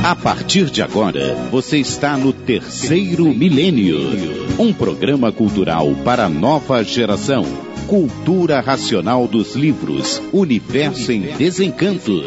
A partir de agora, você está no Terceiro Milênio, um programa cultural para a nova geração. Cultura racional dos livros, Universo em Desencanto.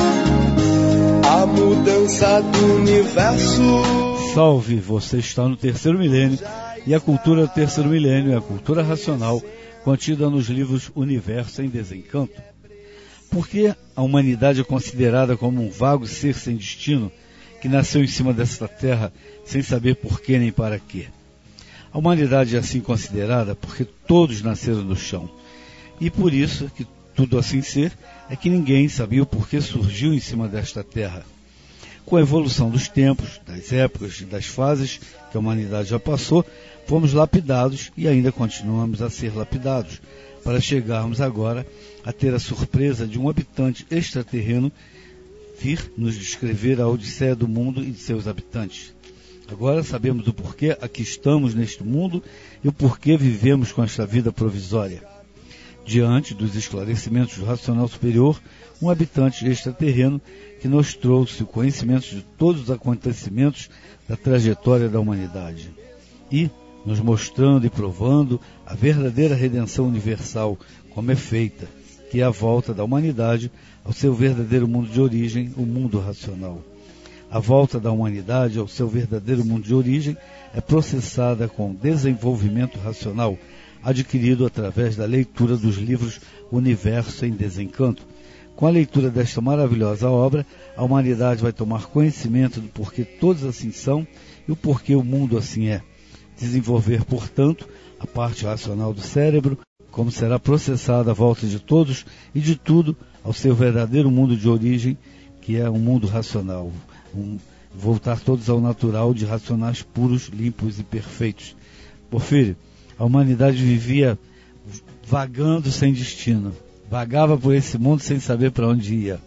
A mudança do universo. Salve, você está no Terceiro Milênio, e a cultura do Terceiro Milênio é a cultura racional contida nos livros Universo em Desencanto. Por que a humanidade é considerada como um vago ser sem destino, que nasceu em cima desta terra sem saber por que nem para quê? A humanidade é assim considerada porque todos nasceram do chão. E por isso, que tudo assim ser, é que ninguém sabia o porquê surgiu em cima desta terra. Com a evolução dos tempos, das épocas e das fases que a humanidade já passou, fomos lapidados e ainda continuamos a ser lapidados, para chegarmos agora a ter a surpresa de um habitante extraterreno vir nos descrever a odisseia do mundo e de seus habitantes. Agora sabemos o porquê aqui estamos neste mundo e o porquê vivemos com esta vida provisória. Diante dos esclarecimentos do racional superior, um habitante extraterreno que nos trouxe o conhecimento de todos os acontecimentos da trajetória da humanidade e nos mostrando e provando a verdadeira redenção universal, como é feita, que é a volta da humanidade ao seu verdadeiro mundo de origem, o mundo racional. A volta da humanidade ao seu verdadeiro mundo de origem é processada com desenvolvimento racional, adquirido através da leitura dos livros Universo em Desencanto. Com a leitura desta maravilhosa obra, a humanidade vai tomar conhecimento do porquê todos assim são e o porquê o mundo assim é. Desenvolver, portanto, a parte racional do cérebro, como será processada a volta de todos e de tudo ao seu verdadeiro mundo de origem, que é um mundo racional. Voltar todos ao natural de racionais puros, limpos e perfeitos. Porfírio, a humanidade vivia vagando sem destino. Vagava por esse mundo sem saber para onde ia,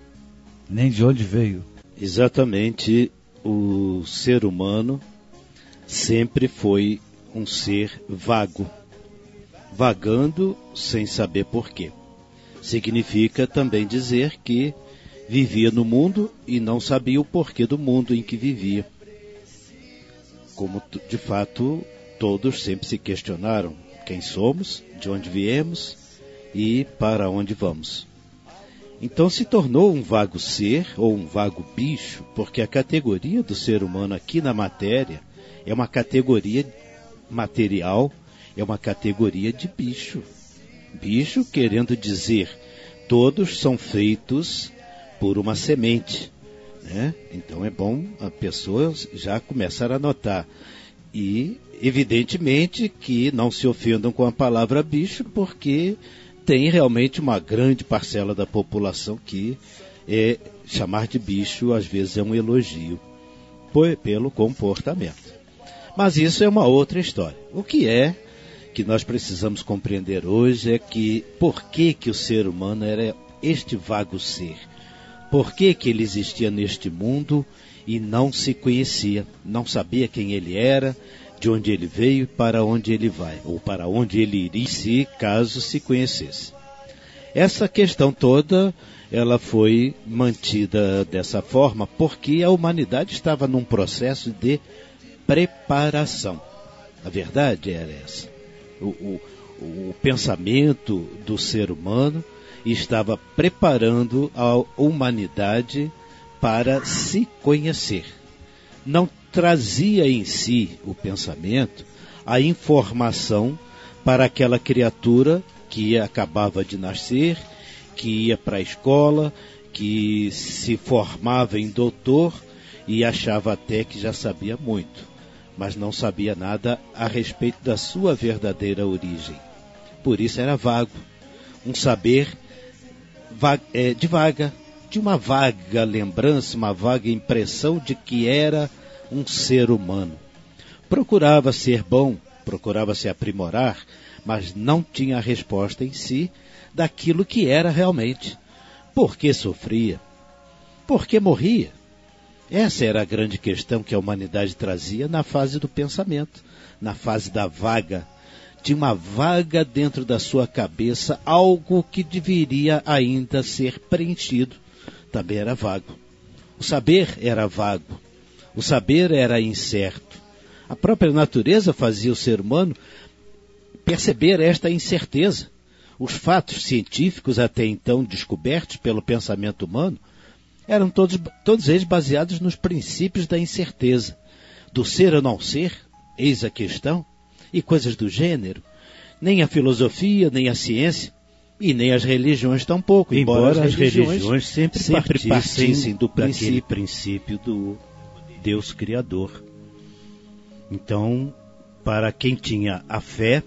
nem de onde veio. Exatamente, o ser humano sempre foi um ser vago, vagando sem saber porquê. Significa também dizer que vivia no mundo e não sabia o porquê do mundo em que vivia. Como de fato todos sempre se questionaram quem somos, de onde viemos e para onde vamos. Então se tornou um vago ser ou um vago bicho, porque a categoria do ser humano aqui na matéria é uma categoria material, é uma categoria de bicho. Bicho querendo dizer, todos são feitos por uma semente, né? Então é bom a pessoa já começar a notar. E, evidentemente, que não se ofendam com a palavra bicho, porque tem realmente uma grande parcela da população que chamar de bicho, às vezes, é um elogio pelo comportamento. Mas isso é uma outra história. O que nós precisamos compreender hoje é que por que o ser humano era este vago ser? Por que ele existia neste mundo e não se conhecia, não sabia quem ele era, de onde ele veio e para onde ele vai, ou para onde ele iria se caso se conhecesse. Essa questão toda, ela foi mantida dessa forma porque a humanidade estava num processo de preparação. A verdade era essa. O pensamento do ser humano estava preparando a humanidade para se conhecer. Não trazia em si o pensamento a informação para aquela criatura que acabava de nascer, que ia para a escola, que se formava em doutor e achava até que já sabia muito, mas não sabia nada a respeito da sua verdadeira origem. Por isso era vago, um saber de uma vaga lembrança, uma vaga impressão de que era um ser humano. Procurava ser bom, procurava se aprimorar, mas não tinha a resposta em si daquilo que era realmente. Por que sofria? Por que morria? Essa era a grande questão que a humanidade trazia na fase do pensamento, na fase da vaga. Tinha uma vaga dentro da sua cabeça, algo que deveria ainda ser preenchido. Também era vago. O saber era vago, o saber era incerto. A própria natureza fazia o ser humano perceber esta incerteza. Os fatos científicos até então descobertos pelo pensamento humano eram todos eles baseados nos princípios da incerteza. Do ser ou não ser, eis a questão, e coisas do gênero. Nem a filosofia, nem a ciência, e nem as religiões tampouco. Embora as religiões sempre partissem do princípio do Deus Criador. Então, para quem tinha a fé,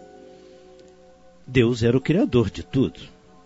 Deus era o Criador de tudo.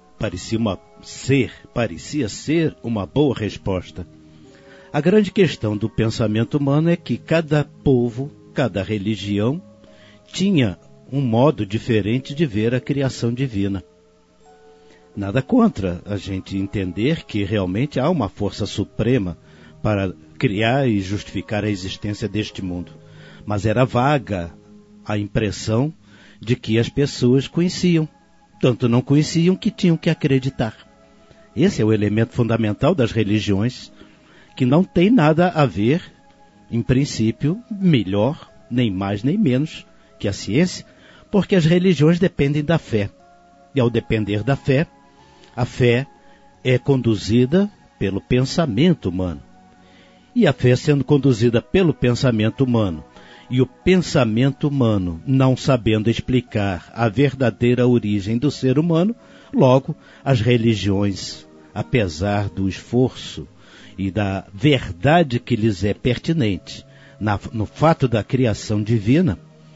Parecia ser uma boa resposta. A grande questão do pensamento humano é que cada povo, cada religião, tinha um modo diferente de ver a criação divina. Nada contra a gente entender que realmente há uma força suprema para criar e justificar a existência deste mundo. Mas era vaga a impressão de que as pessoas conheciam. Tanto não conheciam que tinham que acreditar. Esse é o elemento fundamental das religiões, que não tem nada a ver, em princípio, melhor, nem mais nem menos que a ciência, porque as religiões dependem da fé. E ao depender da fé, a fé é conduzida pelo pensamento humano. E a fé sendo conduzida pelo pensamento humano, e o pensamento humano não sabendo explicar a verdadeira origem do ser humano, logo as religiões, apesar do esforço e da verdade que lhes é pertinente no fato da criação divina,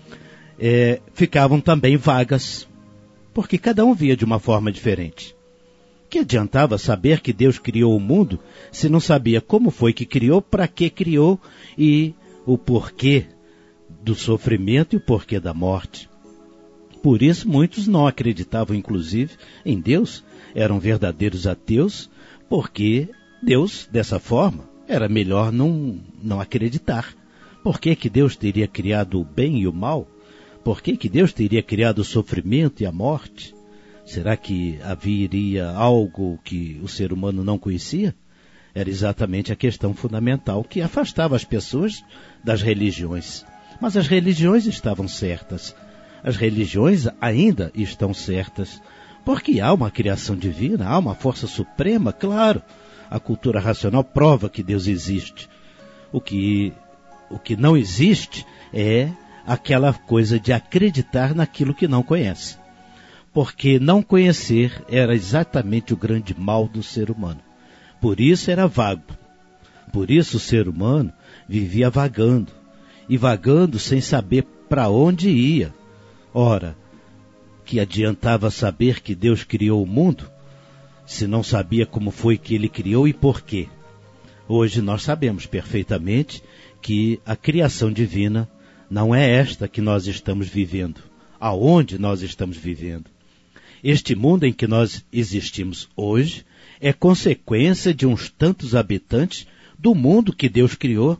ficavam também vagas, porque cada um via de uma forma diferente. Que adiantava saber que Deus criou o mundo se não sabia como foi que criou, para que criou e o porquê do sofrimento e o porquê da morte. Por isso muitos não acreditavam inclusive em Deus, eram verdadeiros ateus, porque Deus, dessa forma, era melhor não acreditar. Por que que Deus teria criado o bem e o mal? Por que que Deus teria criado o sofrimento e a morte? Será que haveria algo que o ser humano não conhecia? Era exatamente a questão fundamental que afastava as pessoas das religiões. Mas as religiões estavam certas. As religiões ainda estão certas. Porque há uma criação divina, há uma força suprema, claro. A cultura racional prova que Deus existe. O que não existe é aquela coisa de acreditar naquilo que não conhece. Porque não conhecer era exatamente o grande mal do ser humano. Por isso era vago. Por isso o ser humano vivia vagando. E vagando sem saber para onde ia. Ora, que adiantava saber que Deus criou o mundo, se não sabia como foi que Ele criou e por quê? Hoje nós sabemos perfeitamente que a criação divina não é esta que nós estamos vivendo, aonde nós estamos vivendo. Este mundo em que nós existimos hoje é consequência de uns tantos habitantes do mundo que Deus criou.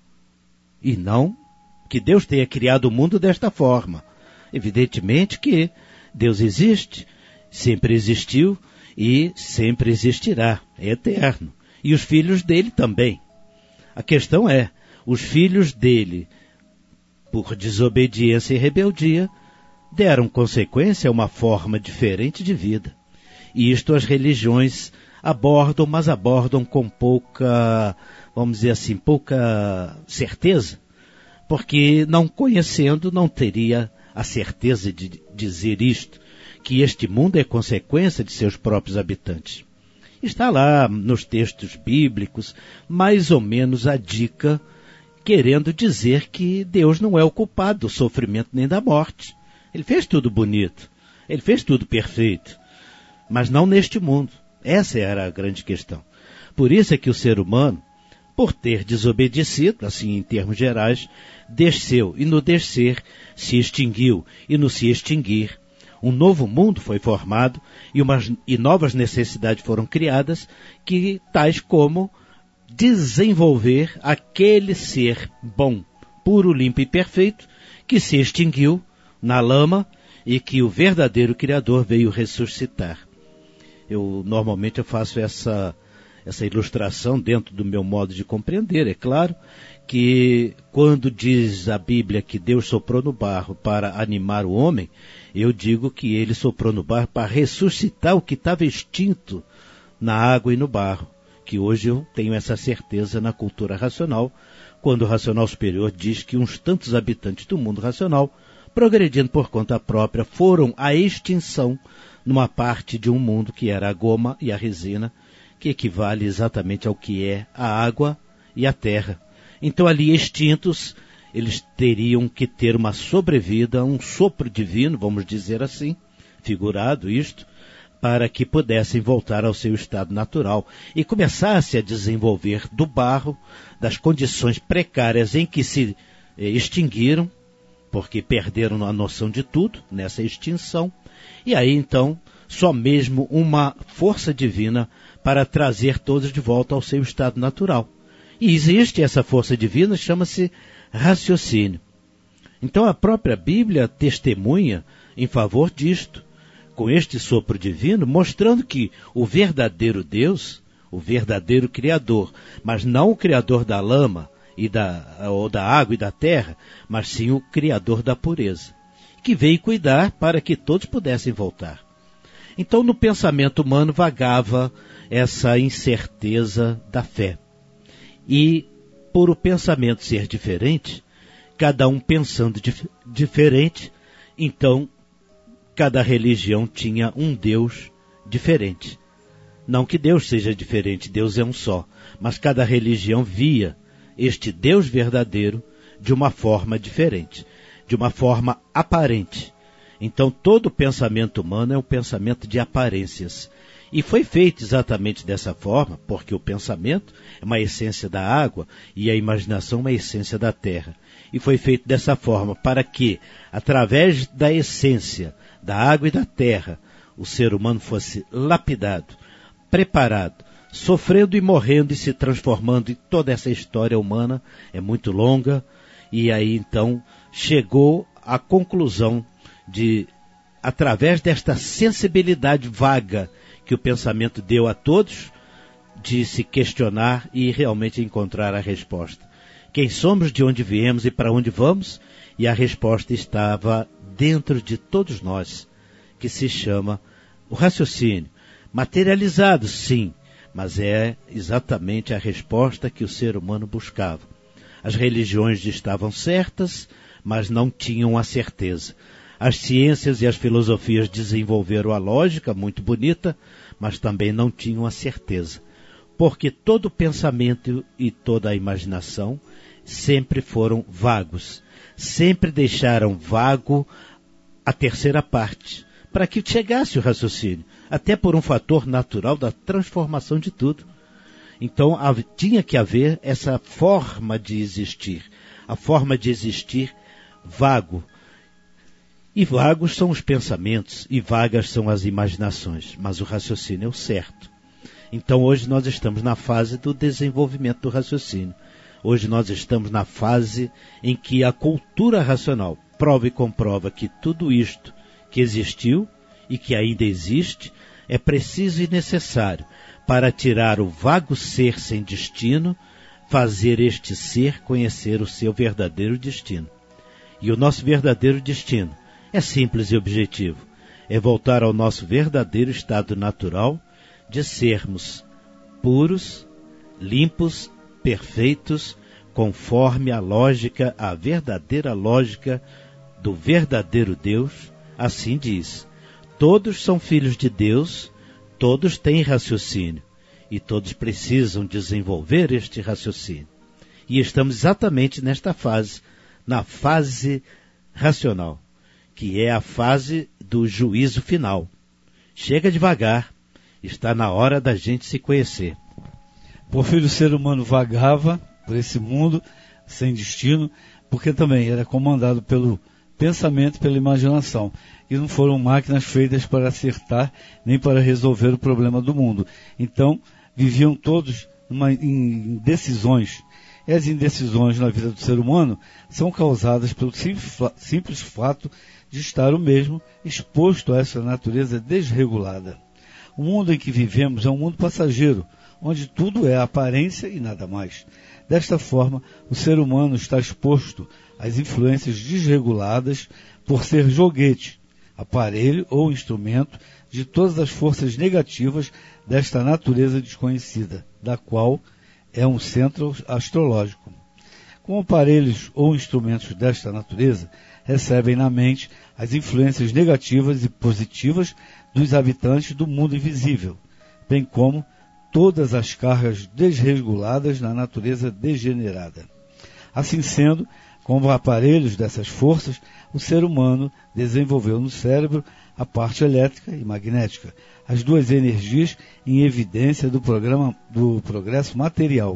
E não que Deus tenha criado o mundo desta forma. Evidentemente que Deus existe, sempre existiu e sempre existirá, é eterno. E os filhos dele também. A questão é, os filhos dele, por desobediência e rebeldia, deram consequência a uma forma diferente de vida. E isto as religiões abordam, mas abordam com pouca, vamos dizer assim, pouca certeza, porque não conhecendo não teria a certeza de dizer isto, que este mundo é consequência de seus próprios habitantes. Está lá nos textos bíblicos, mais ou menos a dica, querendo dizer que Deus não é o culpado do sofrimento nem da morte. Ele fez tudo bonito, ele fez tudo perfeito, mas não neste mundo. Essa era a grande questão. Por isso é que o ser humano, por ter desobedecido, assim em termos gerais, desceu, e no descer se extinguiu, e no se extinguir, um novo mundo foi formado e novas necessidades foram criadas, que tais como desenvolver aquele ser bom, puro, limpo e perfeito, que se extinguiu na lama e que o verdadeiro Criador veio ressuscitar. Normalmente eu faço essa ilustração dentro do meu modo de compreender. É claro que quando diz a Bíblia que Deus soprou no barro para animar o homem, eu digo que ele soprou no barro para ressuscitar o que estava extinto na água e no barro, que hoje eu tenho essa certeza na cultura racional, quando o racional superior diz que uns tantos habitantes do mundo racional, progredindo por conta própria, foram à extinção numa parte de um mundo que era a goma e a resina, que equivale exatamente ao que é a água e a terra. Então ali extintos, eles teriam que ter uma sobrevida, um sopro divino, vamos dizer assim, figurado isto, para que pudessem voltar ao seu estado natural e começasse a desenvolver do barro, das condições precárias em que se extinguiram, porque perderam a noção de tudo nessa extinção, e aí então só mesmo uma força divina para trazer todos de volta ao seu estado natural. E existe essa força divina, chama-se raciocínio. Então a própria Bíblia testemunha em favor disto, com este sopro divino, mostrando que o verdadeiro Deus, o verdadeiro Criador, mas não o Criador da lama ou da água e da terra, mas sim o Criador da pureza, que veio cuidar para que todos pudessem voltar. Então no pensamento humano vagava essa incerteza da fé. E por o pensamento ser diferente, cada um pensando diferente, então cada religião tinha um Deus diferente. Não que Deus seja diferente, Deus é um só, mas cada religião via este Deus verdadeiro de uma forma diferente, de uma forma aparente. Então todo o pensamento humano é um pensamento de aparências. E foi feito exatamente dessa forma, porque o pensamento é uma essência da água e a imaginação uma essência da terra. E foi feito dessa forma para que, através da essência da água e da terra, o ser humano fosse lapidado, preparado, sofrendo e morrendo e se transformando. E toda essa história humana é muito longa, e aí então chegou à conclusão de, através desta sensibilidade vaga que o pensamento deu a todos, de se questionar e realmente encontrar a resposta. Quem somos, de onde viemos e para onde vamos? E a resposta estava dentro de todos nós, que se chama o raciocínio. Materializado, sim, mas é exatamente a resposta que o ser humano buscava. As religiões estavam certas, mas não tinham a certeza. As ciências e as filosofias desenvolveram a lógica, muito bonita, mas também não tinham a certeza. Porque todo o pensamento e toda a imaginação sempre foram vagos. Sempre deixaram vago a terceira parte, para que chegasse o raciocínio, até por um fator natural da transformação de tudo. Então tinha que haver essa forma de existir, a forma de existir vago. E vagos são os pensamentos, e vagas são as imaginações, mas o raciocínio é o certo. Então hoje nós estamos na fase do desenvolvimento do raciocínio. Hoje nós estamos na fase em que a cultura racional prova e comprova que tudo isto que existiu e que ainda existe é preciso e necessário para tirar o vago ser sem destino, fazer este ser conhecer o seu verdadeiro destino. E o nosso verdadeiro destino é simples e objetivo. É voltar ao nosso verdadeiro estado natural de sermos puros, limpos, perfeitos, conforme a lógica, a verdadeira lógica do verdadeiro Deus. Assim diz: todos são filhos de Deus, todos têm raciocínio, e todos precisam desenvolver este raciocínio. E estamos exatamente nesta fase, na fase racional, que é a fase do juízo final. Chega devagar, está na hora da gente se conhecer. Porfírio, o ser humano vagava por esse mundo sem destino, porque também era comandado pelo pensamento, pela imaginação, e não foram máquinas feitas para acertar nem para resolver o problema do mundo. Então viviam todos em indecisões. E as indecisões na vida do ser humano são causadas pelo simples fato de estar o mesmo exposto a essa natureza desregulada. O mundo em que vivemos é um mundo passageiro, onde tudo é aparência e nada mais. Desta forma, o ser humano está exposto às influências desreguladas por ser joguete, aparelho ou instrumento de todas as forças negativas desta natureza desconhecida, da qual é um centro astrológico. Com aparelhos ou instrumentos desta natureza, recebem na mente as influências negativas e positivas dos habitantes do mundo invisível, bem como todas as cargas desreguladas na natureza degenerada. Assim sendo, como aparelhos dessas forças, o ser humano desenvolveu no cérebro a parte elétrica e magnética, as duas energias em evidência do progresso material.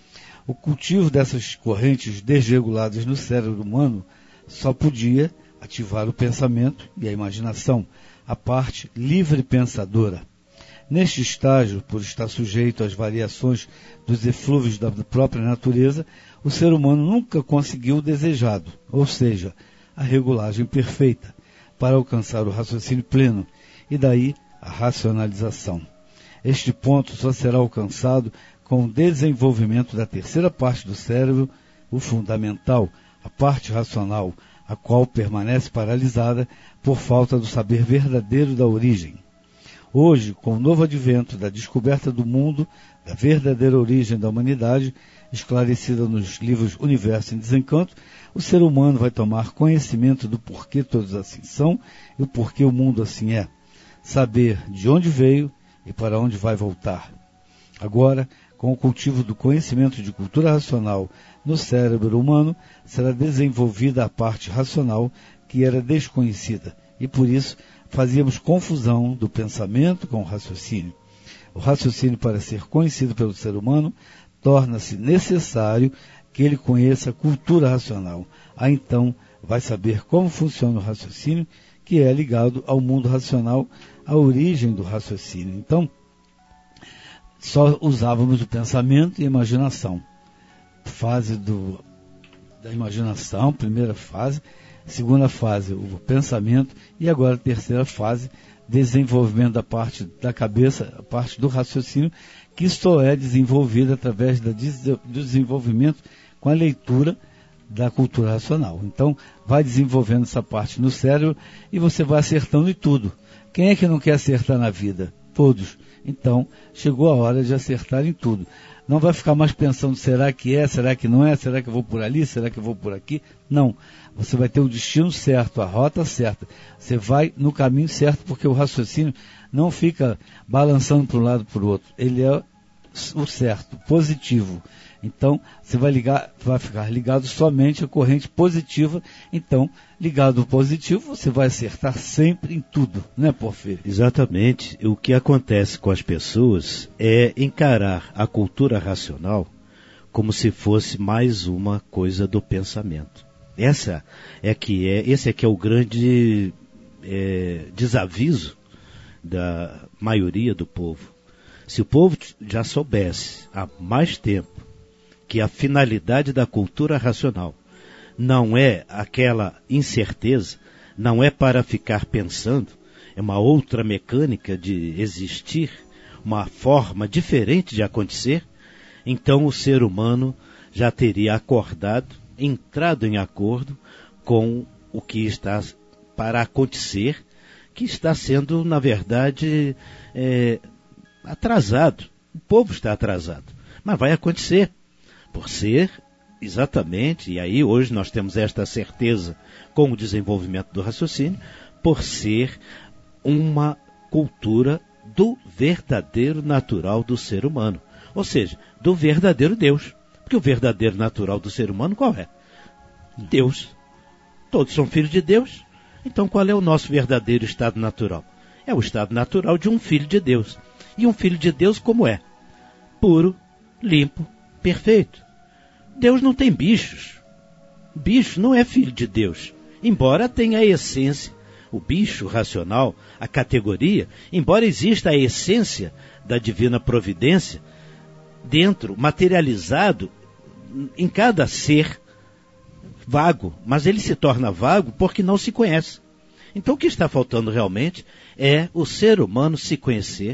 O cultivo dessas correntes desreguladas no cérebro humano só podia ativar o pensamento e a imaginação, a parte livre pensadora. Neste estágio, por estar sujeito às variações dos eflúvios da própria natureza, o ser humano nunca conseguiu o desejado, ou seja, a regulagem perfeita, para alcançar o raciocínio pleno, e daí a racionalização. Este ponto só será alcançado com o desenvolvimento da terceira parte do cérebro, o fundamental, a parte racional, a qual permanece paralisada por falta do saber verdadeiro da origem. Hoje, com o novo advento da descoberta do mundo, da verdadeira origem da humanidade, esclarecida nos livros Universo em Desencanto, o ser humano vai tomar conhecimento do porquê todos assim são e o porquê o mundo assim é. Saber de onde veio e para onde vai voltar. Agora, com o cultivo do conhecimento de cultura racional no cérebro humano, será desenvolvida a parte racional que era desconhecida e, por isso, fazíamos confusão do pensamento com o raciocínio. O raciocínio, para ser conhecido pelo ser humano, torna-se necessário que ele conheça a cultura racional. Aí então vai saber como funciona o raciocínio, que é ligado ao mundo racional, à origem do raciocínio. Então, só usávamos o pensamento e a imaginação. Fase da imaginação, primeira fase, segunda fase, o pensamento, e agora a terceira fase, desenvolvimento da parte da cabeça, a parte do raciocínio, que só é desenvolvida através do desenvolvimento com a leitura da cultura racional. Então, vai desenvolvendo essa parte no cérebro e você vai acertando em tudo. Quem é que não quer acertar na vida? Todos. Então, chegou a hora de acertar em tudo. Não vai ficar mais pensando, será que é, será que não é, será que eu vou por ali, será que eu vou por aqui? Não. Você vai ter o destino certo, a rota certa. Você vai no caminho certo, porque o raciocínio não fica balançando para um lado e para o outro. Ele é o certo, positivo. Então, você vai ficar ligado somente à corrente positiva. Então, ligado ao positivo, você vai acertar sempre em tudo, né, Porfírio? Exatamente. O que acontece com as pessoas é encarar a cultura racional como se fosse mais uma coisa do pensamento. Esse é que é o grande desaviso da maioria do povo. Se o povo já soubesse há mais tempo que a finalidade da cultura racional não é aquela incerteza, não é para ficar pensando, é uma outra mecânica de existir, uma forma diferente de acontecer, então o ser humano já teria acordado, entrado em acordo com o que está para acontecer, que está sendo, na verdade, atrasado. O povo está atrasado, mas vai acontecer. Por ser, exatamente, e aí hoje nós temos esta certeza com o desenvolvimento do raciocínio, por ser uma cultura do verdadeiro natural do ser humano. Ou seja, do verdadeiro Deus. Porque o verdadeiro natural do ser humano qual é? Deus. Todos são filhos de Deus. Então qual é o nosso verdadeiro estado natural? É o estado natural de um filho de Deus. E um filho de Deus como é? Puro, limpo, perfeito. Deus não tem bichos. Bicho não é filho de Deus. Embora tenha a essência, o bicho racional, a categoria, embora exista a essência da divina providência, dentro, materializado em cada ser vago. Mas ele se torna vago porque não se conhece. Então o que está faltando realmente é o ser humano se conhecer,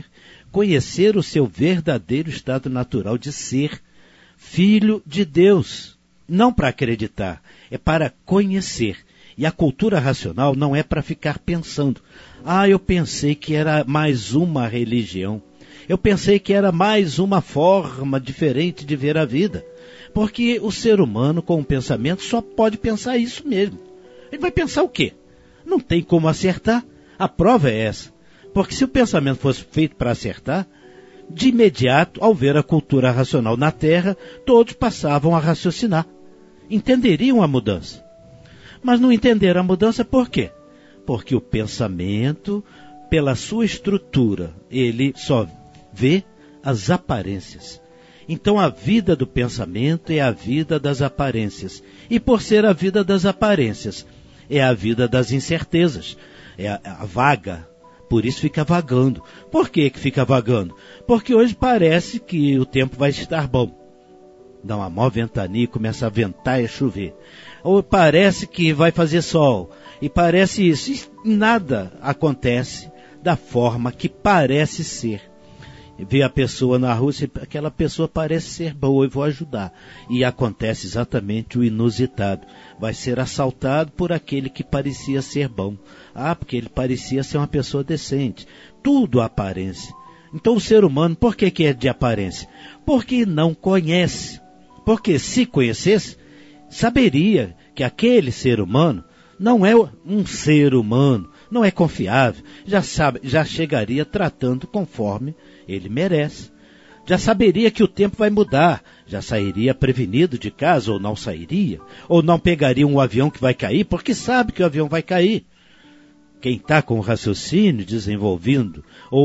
conhecer o seu verdadeiro estado natural de ser filho de Deus. Não para acreditar, é para conhecer. E a cultura racional não é para ficar pensando. Eu pensei que era mais uma religião. Eu pensei que era mais uma forma diferente de ver a vida. Porque o ser humano, com o pensamento, só pode pensar isso mesmo. Ele vai pensar o quê? Não tem como acertar. A prova é essa. Porque se o pensamento fosse feito para acertar, de imediato, ao ver a cultura racional na Terra, todos passavam a raciocinar. Entenderiam a mudança. Mas não entenderam a mudança por quê? Porque o pensamento, pela sua estrutura, ele só vê as aparências. Então a vida do pensamento é a vida das aparências. E por ser a vida das aparências, é a vida das incertezas. É a vaga. Por isso fica vagando. Por que fica vagando? Porque hoje parece que o tempo vai estar bom. Dá uma mó ventania e começa a ventar e a chover. Ou parece que vai fazer sol. E parece isso. E nada acontece da forma que parece ser. Vê a pessoa na rua e aquela pessoa parece ser boa e vou ajudar. E acontece exatamente o inusitado. Vai ser assaltado por aquele que parecia ser bom. Porque ele parecia ser uma pessoa decente. Tudo aparência. Então o ser humano, por que é de aparência? Porque não conhece. Porque se conhecesse, saberia que aquele ser humano não é um ser humano, não é confiável. Já chegaria tratando conforme ele merece. Já saberia que o tempo vai mudar, já sairia prevenido de casa ou não sairia, ou não pegaria um avião que vai cair, porque sabe que o avião vai cair. Quem está com o raciocínio desenvolvido,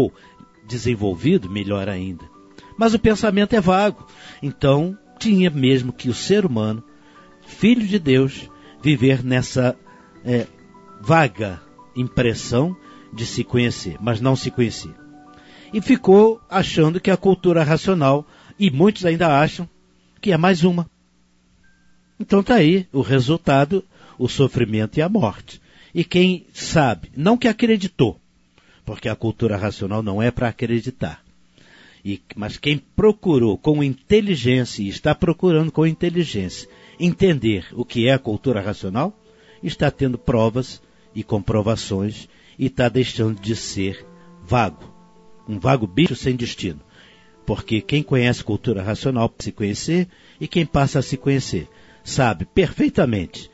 melhor ainda. Mas o pensamento é vago, então tinha mesmo que o ser humano, filho de Deus, viver nessa vaga impressão de se conhecer, mas não se conhecia. E ficou achando que a cultura racional, e muitos ainda acham, que é mais uma. Então está aí o resultado, o sofrimento e a morte. E quem sabe, não que acreditou, porque a cultura racional não é para acreditar, mas quem procurou com inteligência, e está procurando com inteligência, entender o que é a cultura racional, está tendo provas e comprovações, e está deixando de ser vago. Um vago bicho sem destino. Porque quem conhece cultura racional passa a se conhecer, e quem passa a se conhecer sabe perfeitamente.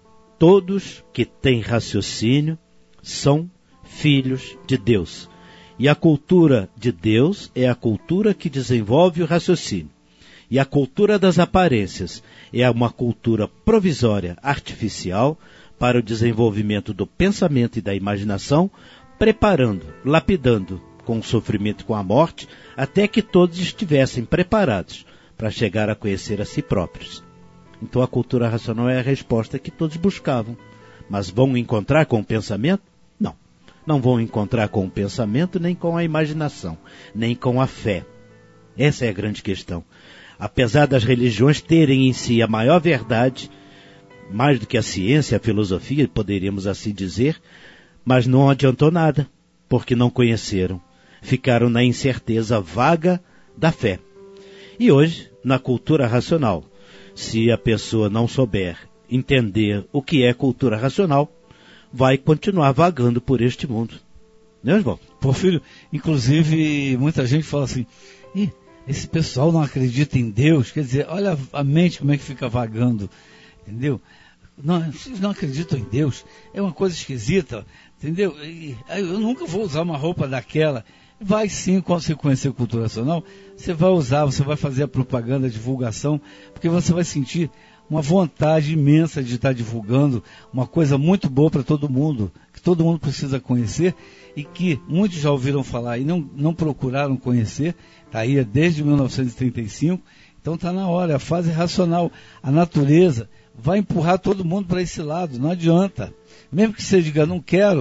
Todos que têm raciocínio são filhos de Deus. E a cultura de Deus é a cultura que desenvolve o raciocínio. E a cultura das aparências é uma cultura provisória, artificial, para o desenvolvimento do pensamento e da imaginação, preparando, lapidando, com o sofrimento e com a morte, até que todos estivessem preparados para chegar a conhecer a si próprios. Então a cultura racional é a resposta que todos buscavam. Mas vão encontrar com o pensamento? Não. Não vão encontrar com o pensamento, nem com a imaginação, nem com a fé. Essa é a grande questão. Apesar das religiões terem em si a maior verdade, mais do que a ciência, a filosofia, poderíamos assim dizer, mas não adiantou nada, porque não conheceram. Ficaram na incerteza vaga da fé. E hoje, na cultura racional, se a pessoa não souber entender o que é cultura racional, vai continuar vagando por este mundo. Né, Oswaldo? Porfírio, inclusive, muita gente fala assim, esse pessoal não acredita em Deus, quer dizer, olha a mente como é que fica vagando, entendeu? Não, vocês não acreditam em Deus, é uma coisa esquisita, entendeu? Eu nunca vou usar uma roupa daquela. Vai sim, quando você conhecer a cultura racional, você vai usar, você vai fazer a propaganda, a divulgação, porque você vai sentir uma vontade imensa de estar divulgando uma coisa muito boa para todo mundo, que todo mundo precisa conhecer e que muitos já ouviram falar e não procuraram conhecer, está aí desde 1935, então está na hora, a fase racional, a natureza vai empurrar todo mundo para esse lado, não adianta. Mesmo que você diga, não quero,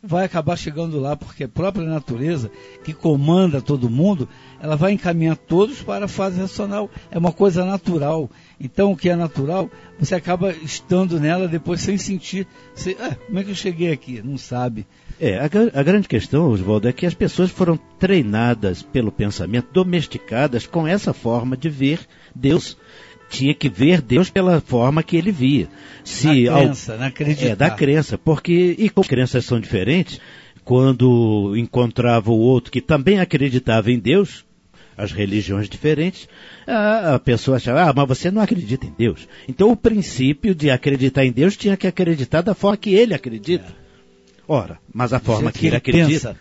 vai acabar chegando lá, porque a própria natureza, que comanda todo mundo, ela vai encaminhar todos para a fase racional. É uma coisa natural. Então, o que é natural, você acaba estando nela depois sem sentir. Como é que eu cheguei aqui? Não sabe. A grande questão, Oswaldo, é que as pessoas foram treinadas pelo pensamento, domesticadas com essa forma de ver Deus. Tinha que ver Deus pela forma que ele via. Na acreditar. Da crença, porque, e como as crenças são diferentes, quando encontrava o outro que também acreditava em Deus, as religiões diferentes, a pessoa achava, mas você não acredita em Deus. Então o princípio de acreditar em Deus tinha que acreditar da forma que ele acredita. Ora, mas a forma que ele acredita,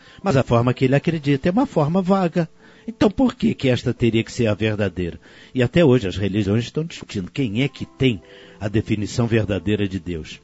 é uma forma vaga. Então por que esta teria que ser a verdadeira? E até hoje as religiões estão discutindo quem é que tem a definição verdadeira de Deus.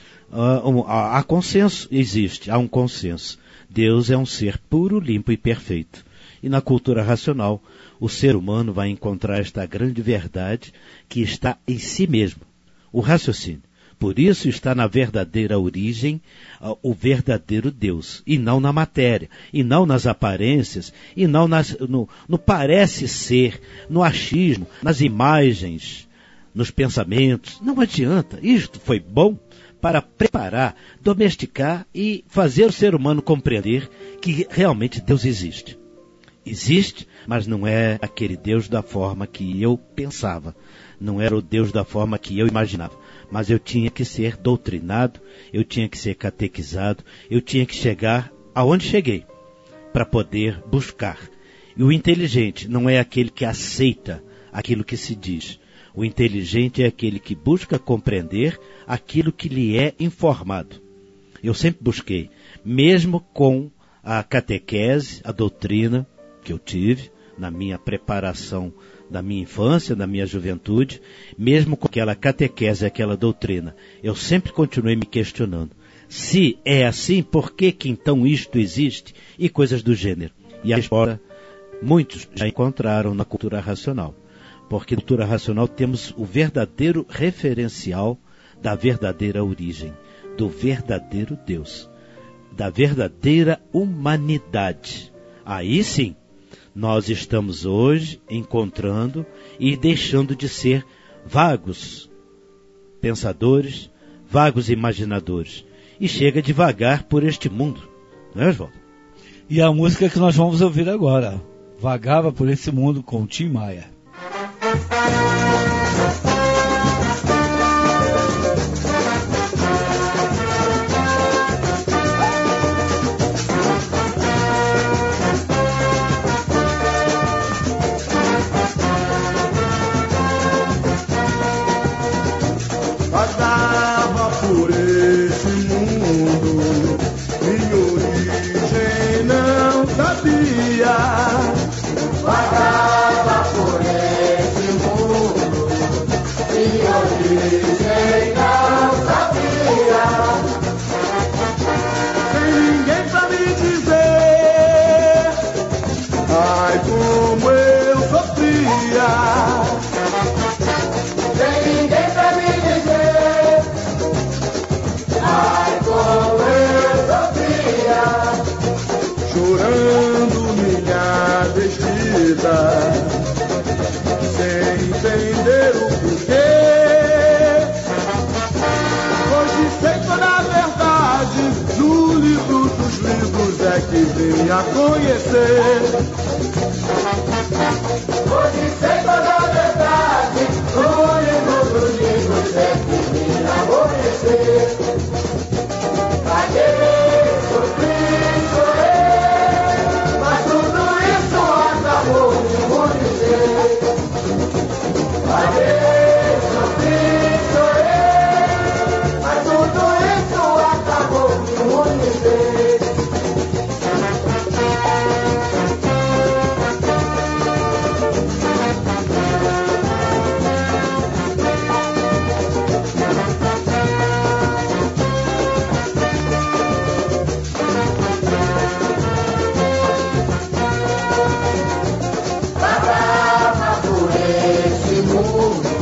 Há consenso, há um consenso. Deus é um ser puro, limpo e perfeito. E na cultura racional, o ser humano vai encontrar esta grande verdade que está em si mesmo, o raciocínio. Por isso está na verdadeira origem o verdadeiro Deus, e não na matéria, e não nas aparências, e não no parece ser, no achismo, nas imagens, nos pensamentos. Não adianta. Isto foi bom para preparar, domesticar e fazer o ser humano compreender que realmente Deus existe. Existe, mas não é aquele Deus da forma que eu pensava. Não era o Deus da forma que eu imaginava. Mas eu tinha que ser doutrinado, eu tinha que ser catequizado, eu tinha que chegar aonde cheguei, para poder buscar. E o inteligente não é aquele que aceita aquilo que se diz. O inteligente é aquele que busca compreender aquilo que lhe é informado. Eu sempre busquei, mesmo com a catequese, a doutrina que eu tive na minha preparação da minha infância, da minha juventude, mesmo com aquela catequese, aquela doutrina, eu sempre continuei me questionando. Se é assim, por que então isto existe? E coisas do gênero. E a resposta, muitos já encontraram na cultura racional. Porque na cultura racional temos o verdadeiro referencial da verdadeira origem, do verdadeiro Deus, da verdadeira humanidade. Aí sim, nós estamos hoje encontrando e deixando de ser vagos pensadores, vagos imaginadores. E chega devagar por este mundo, não é, Oswaldo? E a música que nós vamos ouvir agora, Vagava por esse mundo, com Tim Maia. Vagava por esse mundo, minha origem não sabia. Vagava por esse mundo, minha origem não sabia. Sem ninguém pra me dizer, ai como eu sofria. Sem ninguém pra me dizer, ai como eu sofria. Chorando minha desdita, sem entender o porquê. Hoje sei toda a verdade, no livro dos livros é que vim a conhecer. Hoje sei toda a verdade, no livro dos livros é que vim a conhecer. Paguei, sofri, chorei, mas tudo isso acabou de acontecer. Paguei, sofri, chorei, mas tudo isso acabou de acontecer. Vagava por esse mundo,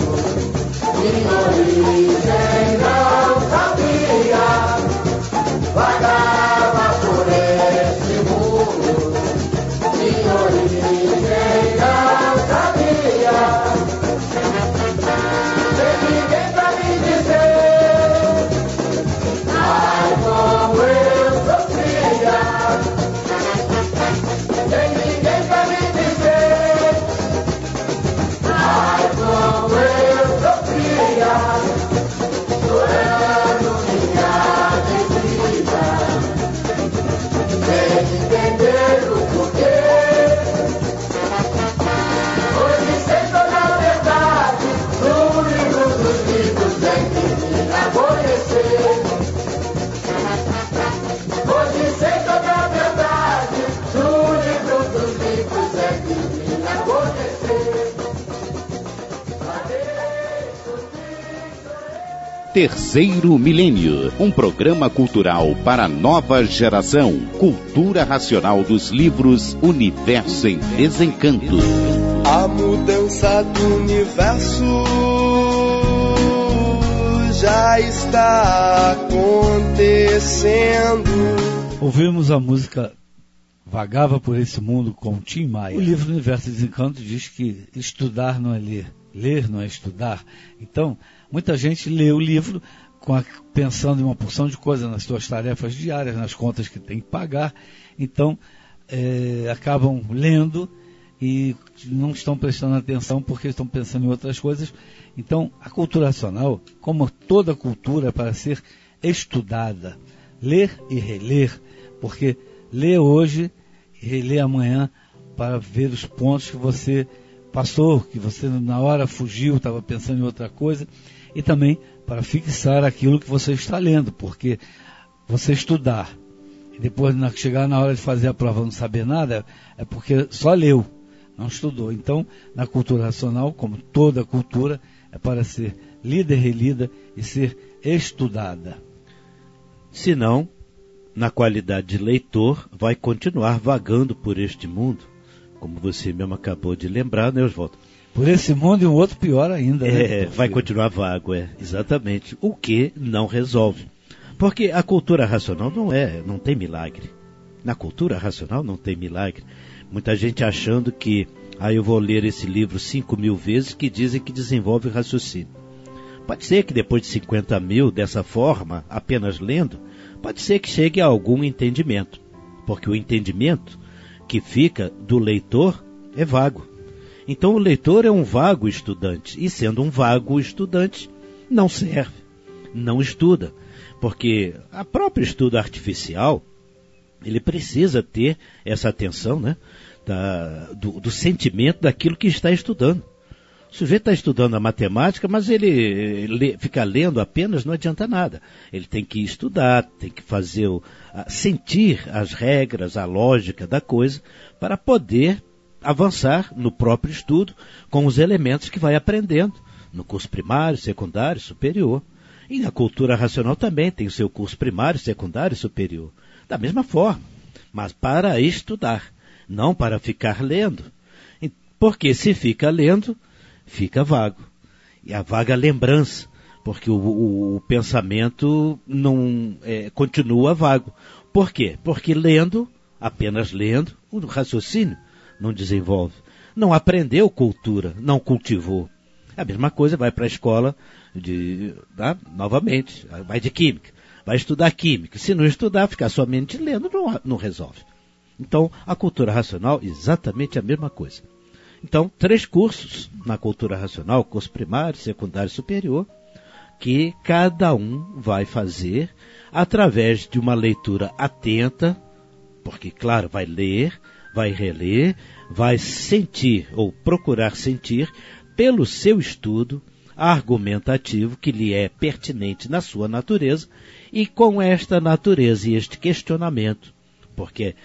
Terceiro Milênio, um programa cultural para a nova geração. Cultura racional dos livros Universo em Desencanto. A mudança do universo já está acontecendo. Ouvimos a música Vagava por Esse Mundo com Tim Maia. O livro Universo em Desencanto diz que estudar não é ler, ler não é estudar. Então, muita gente lê o livro pensando em uma porção de coisas nas suas tarefas diárias, nas contas que tem que pagar. Então, acabam lendo e não estão prestando atenção porque estão pensando em outras coisas. Então, a cultura racional, como toda cultura, é para ser estudada. Ler e reler, porque ler hoje e reler amanhã para ver os pontos que você passou, que você na hora fugiu, estava pensando em outra coisa, e também para fixar aquilo que você está lendo, porque você estudar e depois chegar na hora de fazer a prova não saber nada, é porque só leu, não estudou. Então, na cultura racional, como toda cultura, é para ser lida e relida e ser estudada. Senão, na qualidade de leitor, vai continuar vagando por este mundo, como você mesmo acabou de lembrar, né, Oswaldo? Por esse mundo e um outro pior ainda, né? Vai continuar vago, exatamente. O que não resolve. Porque a cultura racional não tem milagre. Na cultura racional não tem milagre. Muita gente achando que, eu vou ler esse livro 5.000 vezes, que dizem que desenvolve raciocínio. Pode ser que depois de 50.000, dessa forma, apenas lendo, pode ser que chegue a algum entendimento. Porque o entendimento que fica do leitor é vago. Então o leitor é um vago estudante. E sendo um vago estudante, não serve, não estuda. Porque a própria estudo artificial, ele precisa ter essa atenção, né, do sentimento daquilo que está estudando. O sujeito está estudando a matemática, mas ele fica lendo apenas, não adianta nada. Ele tem que estudar, tem que sentir as regras, a lógica da coisa, para poder avançar no próprio estudo com os elementos que vai aprendendo no curso primário, secundário, superior. E na cultura racional também tem o seu curso primário, secundário e superior. Da mesma forma, mas para estudar, não para ficar lendo. Porque se fica lendo, fica vago. E a vaga lembrança, porque o pensamento não continua vago. Por quê? Porque apenas lendo, o raciocínio não desenvolve. Não aprendeu cultura, não cultivou. A mesma coisa vai para a escola, novamente, vai de química, vai estudar química. Se não estudar, ficar somente lendo, não resolve. Então, a cultura racional, exatamente a mesma coisa. Então, 3 cursos na cultura racional, curso primário, secundário e superior, que cada um vai fazer através de uma leitura atenta, porque, claro, vai ler, vai reler, vai sentir ou procurar sentir pelo seu estudo argumentativo que lhe é pertinente na sua natureza e com esta natureza e este questionamento, porque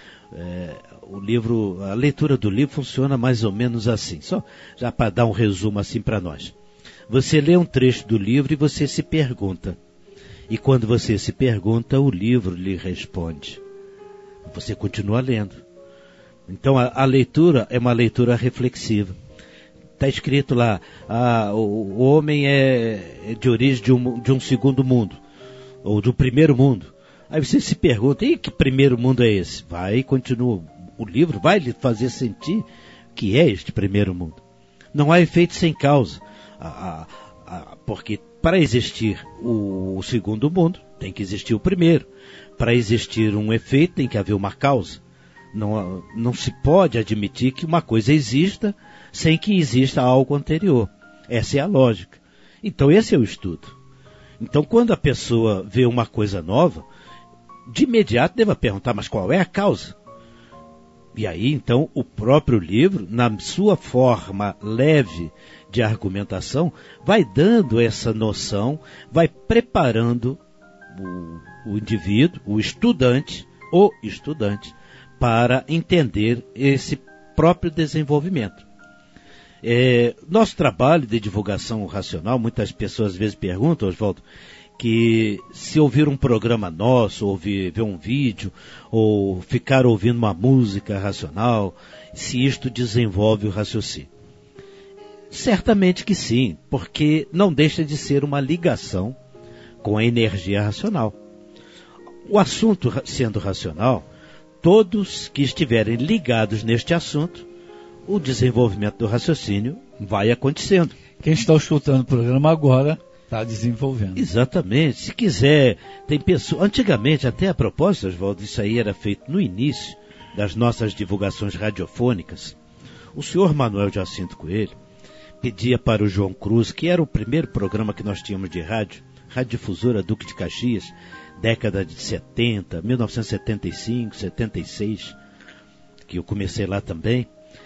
a leitura do livro funciona mais ou menos assim, só já para dar um resumo assim para nós. Você lê um trecho do livro e você se pergunta. E quando você se pergunta, o livro lhe responde. Você continua lendo. Então a leitura é uma leitura reflexiva. Está escrito lá, o homem é de origem de um segundo mundo, ou do primeiro mundo. Aí você se pergunta, e que primeiro mundo é esse? Continua. O livro vai lhe fazer sentir que é este primeiro mundo. Não há efeito sem causa, porque para existir o segundo mundo, tem que existir o primeiro. Para existir um efeito, tem que haver uma causa. Não se pode admitir que uma coisa exista sem que exista algo anterior. Essa é a lógica. Então esse é o estudo. Então quando a pessoa vê uma coisa nova, de imediato deve perguntar, mas qual é a causa? E aí, então, o próprio livro, na sua forma leve de argumentação, vai dando essa noção, vai preparando o indivíduo, o estudante, para entender esse próprio desenvolvimento. Nosso trabalho de divulgação racional, muitas pessoas às vezes perguntam, Oswaldo, que se ouvir um programa nosso, ou ver um vídeo, ou ficar ouvindo uma música racional, se isto desenvolve o raciocínio. Certamente que sim, porque não deixa de ser uma ligação com a energia racional. O assunto sendo racional, todos que estiverem ligados neste assunto, o desenvolvimento do raciocínio vai acontecendo. Quem está escutando o programa agora está desenvolvendo. Exatamente. Se quiser, tem pessoas... Antigamente, até a propósito, Oswaldo, isso aí era feito no início das nossas divulgações radiofônicas. O senhor Manuel Jacinto Coelho pedia para o João Cruz, que era o primeiro programa que nós tínhamos de rádio, Radiodifusora Duque de Caxias, década de 70, 1975, 76, que eu comecei lá também,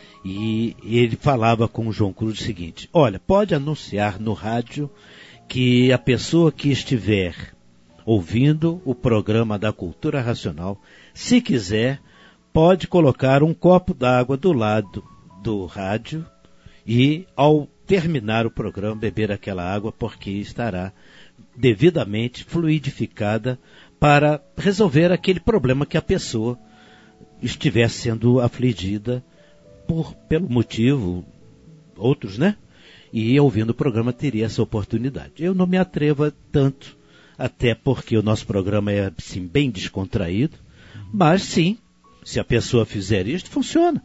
e ele falava com o João Cruz o seguinte: olha, pode anunciar no rádio que a pessoa que estiver ouvindo o programa da Cultura Racional, se quiser, pode colocar um copo d'água do lado do rádio e, ao terminar o programa, beber aquela água, porque estará devidamente fluidificada para resolver aquele problema que a pessoa estiver sendo afligida pelo motivo, outros, né? E ouvindo o programa teria essa oportunidade. Eu não me atrevo a tanto, até porque o nosso programa é assim, bem descontraído, mas sim, se a pessoa fizer isto, funciona.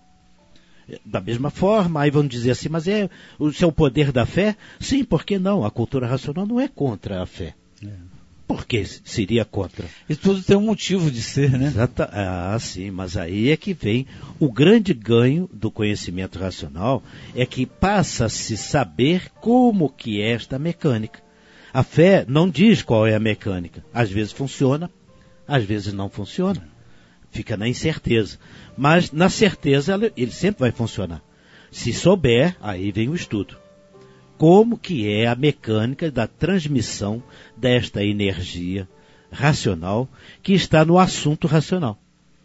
Da mesma forma, aí vão dizer assim, mas isso é o poder da fé? Sim, por que não? A cultura racional não é contra a fé. Por que seria contra? E tudo tem um motivo de ser, né? Sim, mas aí é que vem o grande ganho do conhecimento racional, é que passa a se saber como que é esta mecânica. A fé não diz qual é a mecânica. Às vezes funciona, às vezes não funciona. Fica na incerteza. Mas na certeza ele sempre vai funcionar. Se souber, aí vem o estudo. Como que é a mecânica da transmissão desta energia racional que está no assunto racional.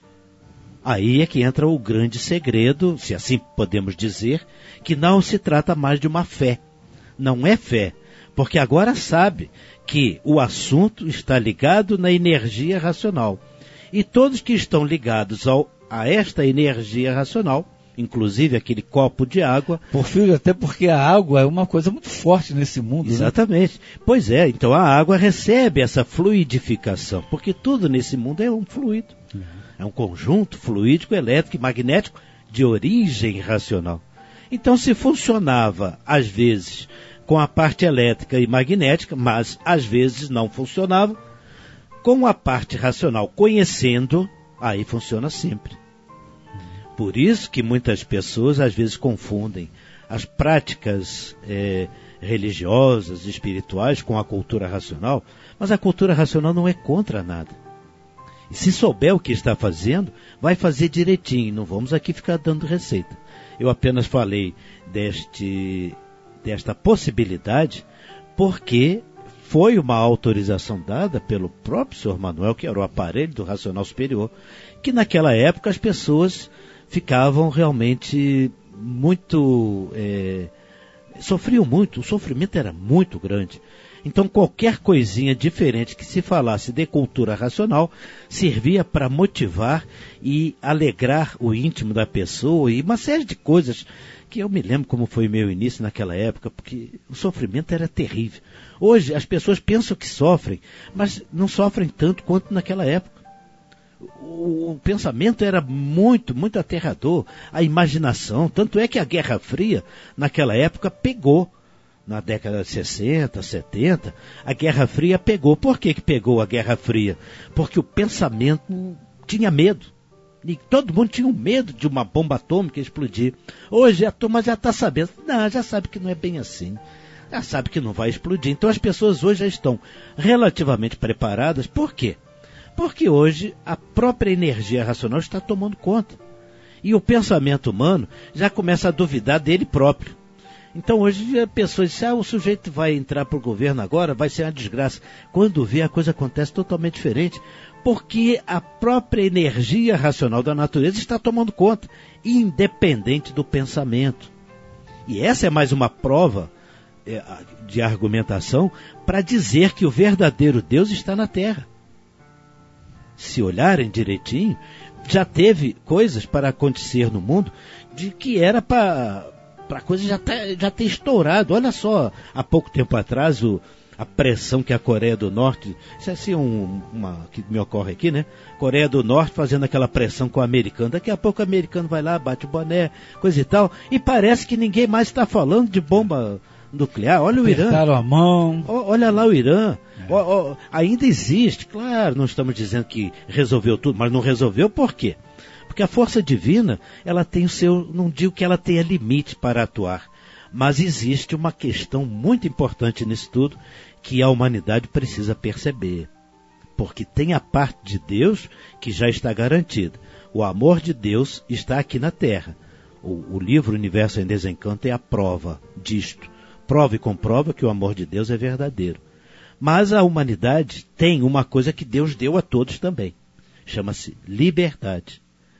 Aí é que entra o grande segredo, se assim podemos dizer, que não se trata mais de uma fé. Não é fé, porque agora sabe que o assunto está ligado na energia racional. E todos que estão ligados a esta energia racional, inclusive aquele copo de água... Porfírio, até porque a água é uma coisa muito forte nesse mundo. Exatamente. Né? Pois é, então a água recebe essa fluidificação, porque tudo nesse mundo é um fluido. É um conjunto fluídico, elétrico e magnético de origem racional. Então se funcionava, às vezes, com a parte elétrica e magnética, mas às vezes não funcionava, com a parte racional conhecendo, aí funciona sempre. Por isso que muitas pessoas às vezes confundem as práticas religiosas, espirituais com a cultura racional, mas a cultura racional não é contra nada. E se souber o que está fazendo, vai fazer direitinho, não vamos aqui ficar dando receita. Eu apenas falei desta possibilidade porque foi uma autorização dada pelo próprio Sr. Manuel, que era o aparelho do racional superior, que naquela época as pessoas ficavam realmente muito... sofriam muito, o sofrimento era muito grande. Então qualquer coisinha diferente que se falasse de cultura racional servia para motivar e alegrar o íntimo da pessoa e uma série de coisas que eu me lembro como foi meu início naquela época, porque o sofrimento era terrível. Hoje as pessoas pensam que sofrem, mas não sofrem tanto quanto naquela época. O pensamento era muito, muito aterrador, a imaginação, tanto é que a Guerra Fria naquela época pegou. Na década de 60, 70, a Guerra Fria pegou. Por que pegou a Guerra Fria? Porque o pensamento tinha medo. E todo mundo tinha medo de uma bomba atômica explodir. Hoje a turma já está sabendo. Não, já sabe que não é bem assim. Já sabe que não vai explodir. Então as pessoas hoje já estão relativamente preparadas. Por quê? Porque hoje a própria energia racional está tomando conta. E o pensamento humano já começa a duvidar dele próprio. Então hoje a pessoa diz, o sujeito vai entrar para o governo agora, vai ser uma desgraça. Quando vê, a coisa acontece totalmente diferente, porque a própria energia racional da natureza está tomando conta, independente do pensamento. E essa é mais uma prova de argumentação para dizer que o verdadeiro Deus está na Terra. Se olharem direitinho, já teve coisas para acontecer no mundo de que era para a coisa já ter estourado. Olha só, há pouco tempo atrás, a pressão que a Coreia do Norte, isso é assim uma que me ocorre aqui, né? Coreia do Norte fazendo aquela pressão com o americano. Daqui a pouco o americano vai lá, bate o boné, coisa e tal, e parece que ninguém mais está falando de bomba nuclear. Olha o Irã. Apertaram a mão. Olha lá o Irã. Ainda existe, claro, não estamos dizendo que resolveu tudo, mas não resolveu por quê? Porque a força divina, ela tem o seu, não digo que ela tenha limite para atuar, mas existe uma questão muito importante nisso tudo, que a humanidade precisa perceber. Porque tem a parte de Deus que já está garantida. O amor de Deus está aqui na Terra. O livro Universo em Desencanto é a prova disto. Prova e comprova que o amor de Deus é verdadeiro. Mas a humanidade tem uma coisa que Deus deu a todos também. Chama-se liberdade.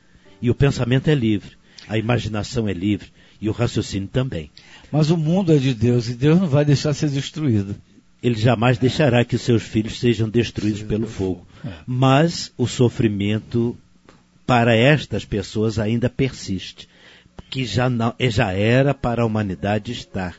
E o pensamento é livre, a imaginação é livre e o raciocínio também. Mas o mundo é de Deus e Deus não vai deixar ser destruído. Ele jamais deixará que seus filhos sejam destruídos pelo fogo. Mas o sofrimento para estas pessoas ainda persiste. Que já era para a humanidade estar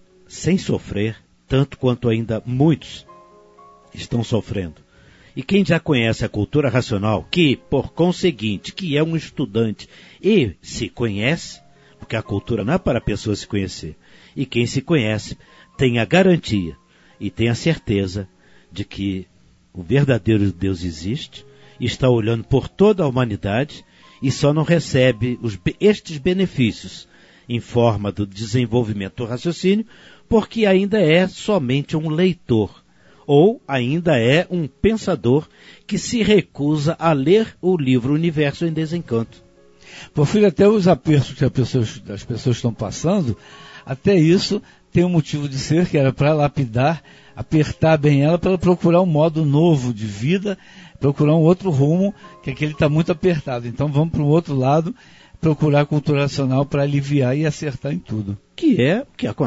sem sofrer, tanto quanto ainda muitos estão sofrendo. E quem já conhece a cultura racional, que, por conseguinte, que é um estudante e se conhece, porque a cultura não é para a pessoa se conhecer, e quem se conhece tem a garantia e tem a certeza de que o verdadeiro Deus existe, está olhando por toda a humanidade e só não recebe estes benefícios em forma do desenvolvimento do raciocínio, porque ainda é somente um leitor, ou ainda é um pensador que se recusa a ler o livro Universo em Desencanto. Porfírio, até os apertos que as pessoas estão passando, até isso tem um motivo de ser, que era para lapidar, apertar bem ela, para ela procurar um modo novo de vida, procurar um outro rumo, que aquele está muito apertado. Então vamos para o outro lado, procurar a cultura racional para aliviar e acertar em tudo. Que é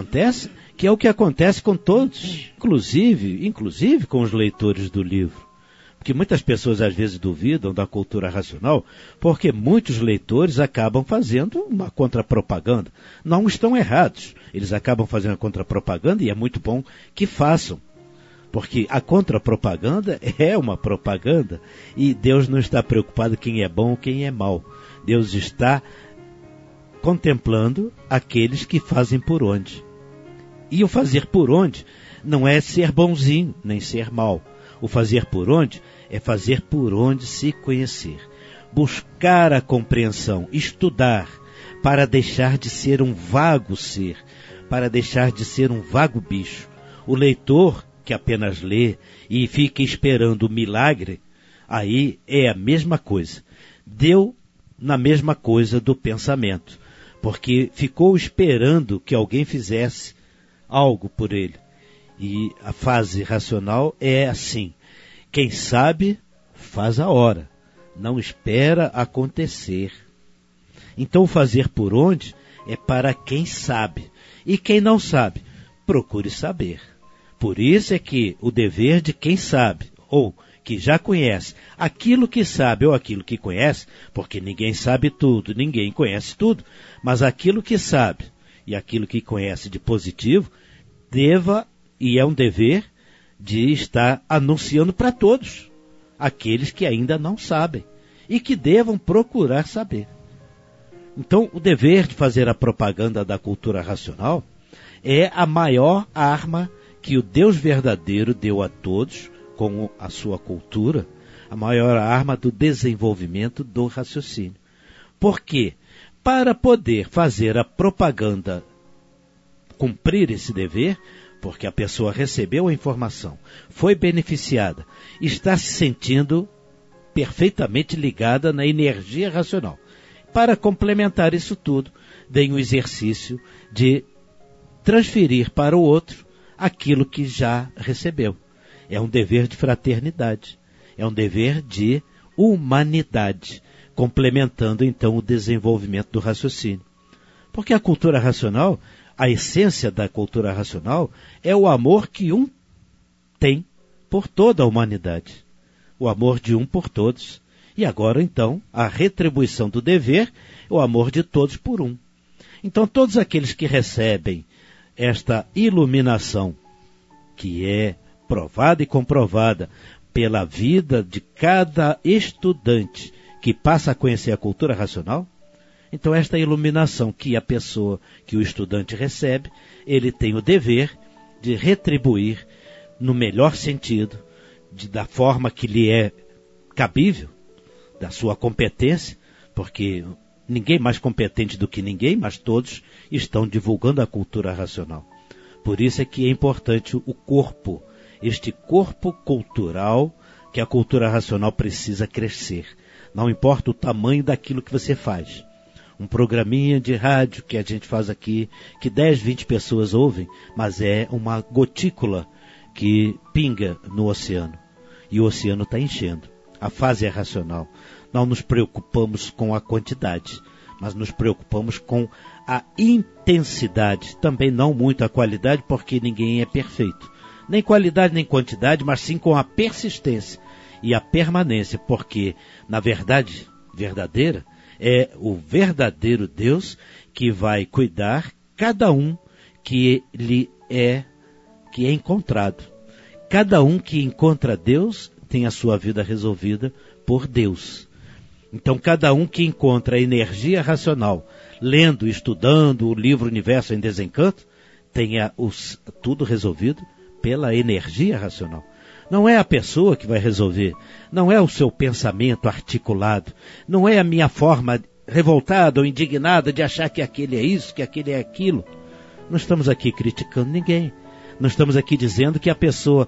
o que acontece com todos, inclusive com os leitores do livro. Porque muitas pessoas às vezes duvidam da cultura racional, porque muitos leitores acabam fazendo uma contrapropaganda. Não estão errados, eles acabam fazendo a contrapropaganda e é muito bom que façam. Porque a contrapropaganda é uma propaganda e Deus não está preocupado quem é bom ou quem é mau. Deus está contemplando aqueles que fazem por onde. E o fazer por onde não é ser bonzinho, nem ser mau. O fazer por onde é fazer por onde se conhecer. Buscar a compreensão, estudar, para deixar de ser um vago ser, para deixar de ser um vago bicho. O leitor que apenas lê e fica esperando o milagre, aí é a mesma coisa. Deu na mesma coisa do pensamento, porque ficou esperando que alguém fizesse algo por ele. E a fase racional é assim: quem sabe, faz a hora, não espera acontecer. Então, fazer por onde é para quem sabe, e quem não sabe, procure saber. Por isso é que o dever de quem sabe, ou que já conhece, aquilo que sabe ou aquilo que conhece, porque ninguém sabe tudo, ninguém conhece tudo, mas aquilo que sabe e aquilo que conhece de positivo, e é um dever de estar anunciando para todos, aqueles que ainda não sabem, e que devam procurar saber. Então, o dever de fazer a propaganda da cultura racional é a maior arma que o Deus verdadeiro deu a todos, com a sua cultura, a maior arma do desenvolvimento do raciocínio. Por quê? Para poder fazer a propaganda cumprir esse dever, porque a pessoa recebeu a informação, foi beneficiada, está se sentindo perfeitamente ligada na energia racional. Para complementar isso tudo, vem o exercício de transferir para o outro aquilo que já recebeu. É um dever de fraternidade, é um dever de humanidade, complementando então o desenvolvimento do raciocínio. Porque a cultura racional, a essência da cultura racional é o amor que um tem por toda a humanidade. O amor de um por todos. E agora, então, a retribuição do dever é o amor de todos por um. Então, todos aqueles que recebem esta iluminação, que é provada e comprovada pela vida de cada estudante que passa a conhecer a cultura racional, então esta iluminação que a pessoa, que o estudante recebe, ele tem o dever de retribuir no melhor sentido, da forma que lhe é cabível, da sua competência, porque ninguém mais competente do que ninguém, mas todos estão divulgando a cultura racional. Por isso é que é importante o corpo, este corpo cultural que a cultura racional precisa crescer. Não importa o tamanho daquilo que você faz. Um programinha de rádio que a gente faz aqui, que 10, 20 pessoas ouvem, mas é uma gotícula que pinga no oceano. E o oceano está enchendo. A fase é racional. Não nos preocupamos com a quantidade, mas nos preocupamos com a intensidade. Também não muito a qualidade, porque ninguém é perfeito. Nem qualidade, nem quantidade, mas sim com a persistência e a permanência, porque, na verdade verdadeira, é o verdadeiro Deus que vai cuidar cada um que é encontrado. Cada um que encontra Deus tem a sua vida resolvida por Deus. Então, cada um que encontra a energia racional, lendo, estudando o livro Universo em Desencanto, tenha tudo resolvido pela energia racional. Não é a pessoa que vai resolver, não é o seu pensamento articulado, não é a minha forma revoltada ou indignada de achar que aquele é isso, que aquele é aquilo. Não estamos aqui criticando ninguém. Não estamos aqui dizendo que a pessoa,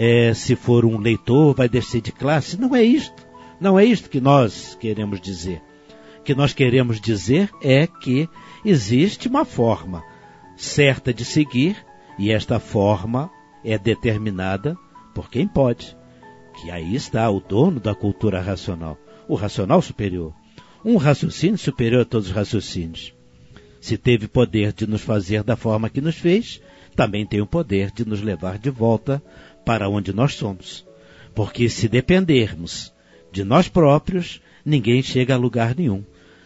se for um leitor, vai descer de classe. Não é isto. Não é isto que nós queremos dizer. O que nós queremos dizer é que existe uma forma certa de seguir, e esta forma é determinada por quem pode. Que aí está o dono da cultura racional, o racional superior. Um raciocínio superior a todos os raciocínios. Se teve poder de nos fazer da forma que nos fez, também tem o poder de nos levar de volta para onde nós somos. Porque se dependermos de nós próprios, ninguém chega a lugar nenhum.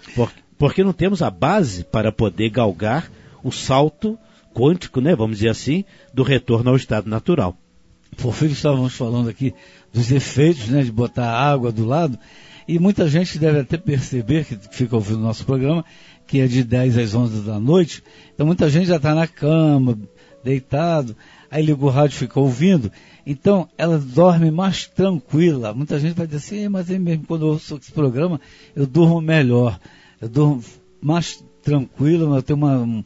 Porque não temos a base para poder galgar o salto quântico, né, vamos dizer assim, do retorno ao estado natural. Porfírio, estávamos falando aqui dos efeitos, né, de botar água do lado, e muita gente deve até perceber, que fica ouvindo o nosso programa, que é de 10 às 11 da noite, então muita gente já está na cama, deitado, aí liga o rádio e fica ouvindo, então ela dorme mais tranquila. Muita gente vai dizer assim, mas mesmo quando eu ouço esse programa, eu durmo melhor, eu durmo mais tranquilo, eu tenho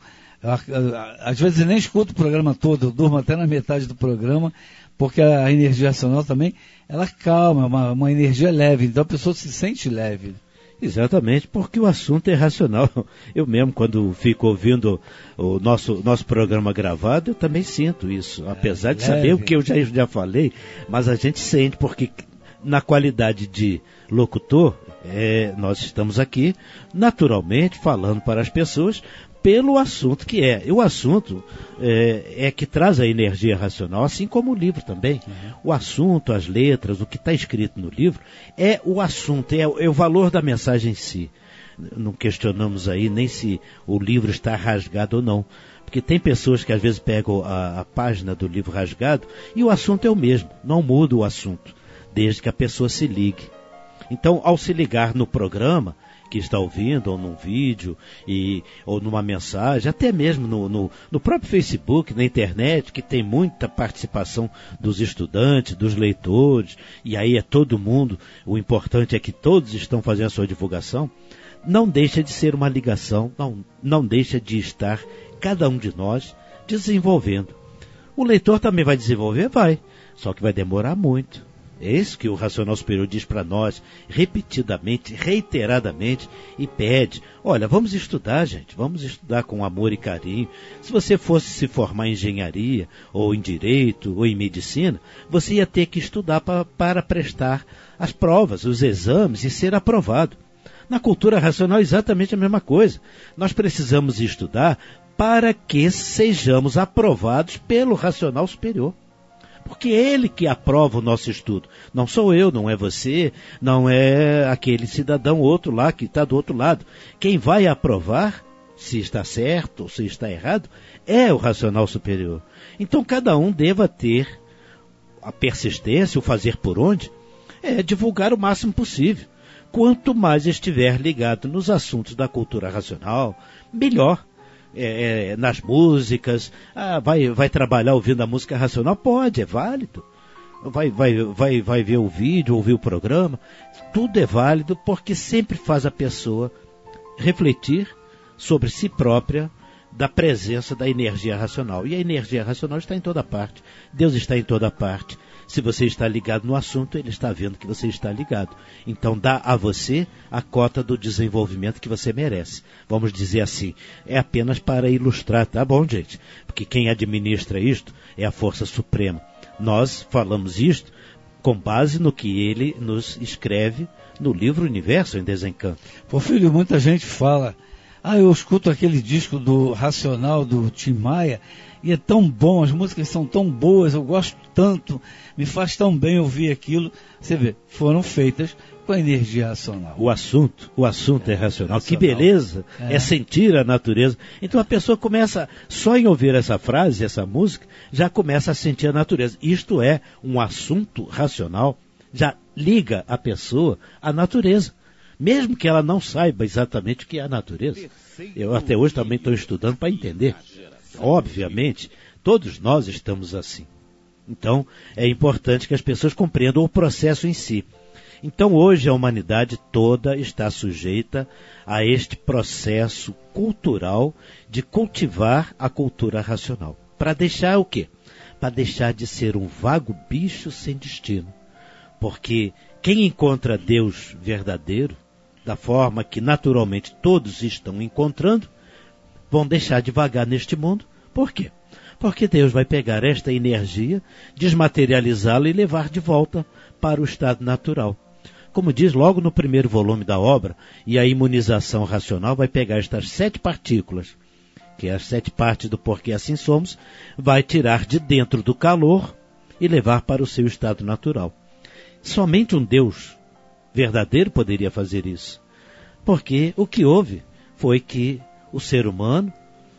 às vezes eu nem escuto o programa todo, eu durmo até na metade do programa, porque a energia racional também, ela calma, uma energia leve, então a pessoa se sente leve. Exatamente, porque o assunto é racional. Eu mesmo, quando fico ouvindo o nosso programa gravado, eu também sinto isso. Apesar de saber o que eu já falei, mas a gente sente, porque na qualidade de locutor, nós estamos aqui, naturalmente, falando para as pessoas pelo assunto que é. E o assunto é que traz a energia racional, assim como o livro também. Uhum. O assunto, as letras, o que está escrito no livro, é o assunto, é o valor da mensagem em si. Não questionamos aí nem se o livro está rasgado ou não. Porque tem pessoas que às vezes pegam a página do livro rasgado e o assunto é o mesmo, não muda o assunto, desde que a pessoa se ligue. Então, ao se ligar no programa que está ouvindo, ou num vídeo, ou numa mensagem, até mesmo no próprio Facebook, na internet, que tem muita participação dos estudantes, dos leitores, e aí é todo mundo, o importante é que todos estão fazendo a sua divulgação, não deixa de ser uma ligação, não deixa de estar cada um de nós desenvolvendo. O leitor também vai desenvolver? Vai, só que vai demorar muito. É isso que o Racional Superior diz para nós, repetidamente, reiteradamente, e pede, olha, vamos estudar, gente, vamos estudar com amor e carinho. Se você fosse se formar em engenharia, ou em direito, ou em medicina, você ia ter que estudar para prestar as provas, os exames e ser aprovado. Na cultura racional é exatamente a mesma coisa. Nós precisamos estudar para que sejamos aprovados pelo racional superior. Porque é ele que aprova o nosso estudo. Não sou eu, não é você, não é aquele cidadão outro lá que está do outro lado. Quem vai aprovar se está certo ou se está errado é o racional superior. Então cada um deva ter a persistência, o fazer por onde, é divulgar o máximo possível. Quanto mais estiver ligado nos assuntos da cultura racional, melhor. Nas músicas, vai trabalhar ouvindo a música racional? Pode, é válido. Vai ver o vídeo, ouvir o programa, tudo é válido, porque sempre faz a pessoa refletir sobre si própria, da presença da energia racional. E a energia racional está em toda parte. Deus está em toda parte. Se você está ligado no assunto, ele está vendo que você está ligado. Então dá a você a cota do desenvolvimento que você merece. Vamos dizer assim, é apenas para ilustrar, tá bom, gente? Porque quem administra isto é a força suprema. Nós falamos isto com base no que ele nos escreve no livro Universo em Desencanto. Pô, filho, muita gente fala, eu escuto aquele disco do Racional, do Tim Maia, e é tão bom, as músicas são tão boas, eu gosto tanto, me faz tão bem ouvir aquilo. Você vê, foram feitas com a energia racional. O assunto é racional. Que beleza, é sentir a natureza. Então a pessoa começa, só em ouvir essa frase, essa música, já começa a sentir a natureza. Isto é um assunto racional, já liga a pessoa à natureza. Mesmo que ela não saiba exatamente o que é a natureza. Eu até hoje também estou estudando para entender. Obviamente, todos nós estamos assim. Então, é importante que as pessoas compreendam o processo em si. Então, hoje, a humanidade toda está sujeita a este processo cultural de cultivar a cultura racional. Para deixar o quê? Para deixar de ser um vago bicho sem destino. Porque quem encontra Deus verdadeiro, da forma que naturalmente todos estão encontrando, vão deixar de vagar neste mundo. Por quê? Porque Deus vai pegar esta energia, desmaterializá-la e levar de volta para o estado natural. Como diz logo no primeiro volume da obra, e a imunização racional vai pegar estas 7 partículas, que é as 7 partes do porquê assim somos, vai tirar de dentro do calor e levar para o seu estado natural. Somente um Deus verdadeiro poderia fazer isso. Porque o que houve foi que o ser humano